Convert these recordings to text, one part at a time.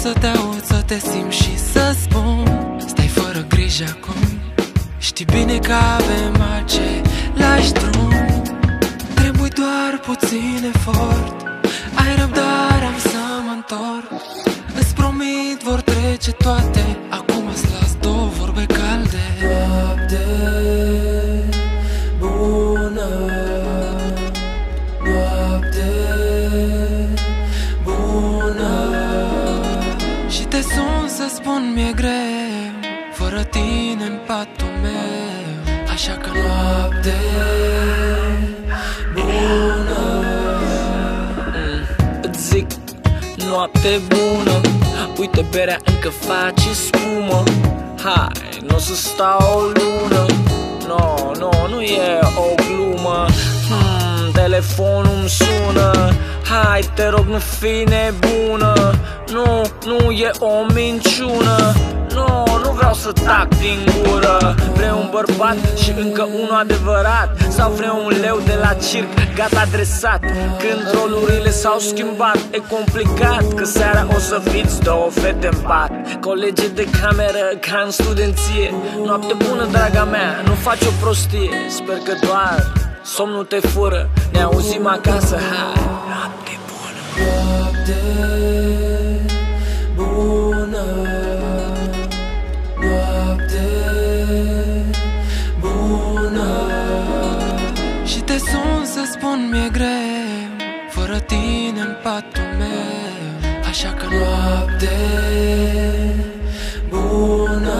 să te aud, să te simt și să spun: stai fără grijă acum, știi bine că avem același drum. Trebuie doar puțin efort, ai răbdare, am să mă întorc. Îți promit, vor trece toate, acum îți las două vorbe calde. Noapte bună, noapte bună. Și te sun să spun mi-e greu, fără tine în patul meu. Așa că noapte bună. Îți zic noapte bună, uite berea încă face spumă. Hai, n-o să stau o lună, nu e o glumă. Telefonul-mi sună, hai te rog nu fi nebună. Nu e o minciună, nu vreau să tac din gură. Vrei un bărbat și încă unul adevărat, sau vrei un leu de la circ gata adresat? Când rolurile s-au schimbat, e complicat, că seara o să fiți două fete în pat, colegi de cameră ca în studenție. Noapte bună, draga mea, nu faci o prostie. Sper că doar somnul te fură, ne auzim acasă, hai. Noapte bună. Noapte bună, noapte bună. Și te sun să spun mi-e greu, fără tine în patul meu. Așa că noapte bună.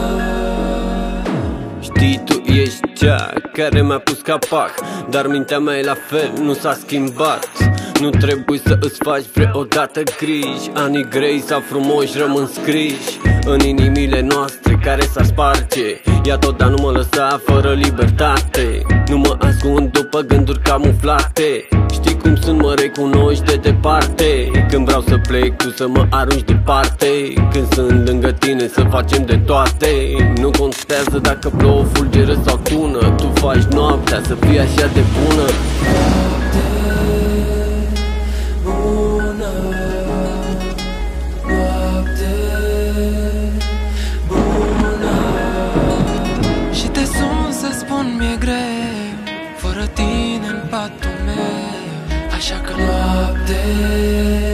Știi, tu ești cea care mi-a pus capac, dar mintea mea e la fel, nu s-a schimbat. Nu trebuie să îți faci vreodată griji, anii grei sau frumoși rămân scriși în inimile noastre care s-ar sparge. Ia tot, dar nu mă lăsa fără libertate, nu mă ascund după gânduri camuflate. Știi cum sunt, mă recunoști de departe. Când vreau să plec, tu să mă arunci departe. Când sunt lângă tine să facem de toate. Nu contează dacă plouă, fulgeră sau tună, tu faci noaptea să fie așa de bună. Mi-e greu, fără tine în patul meu. Așa că noapte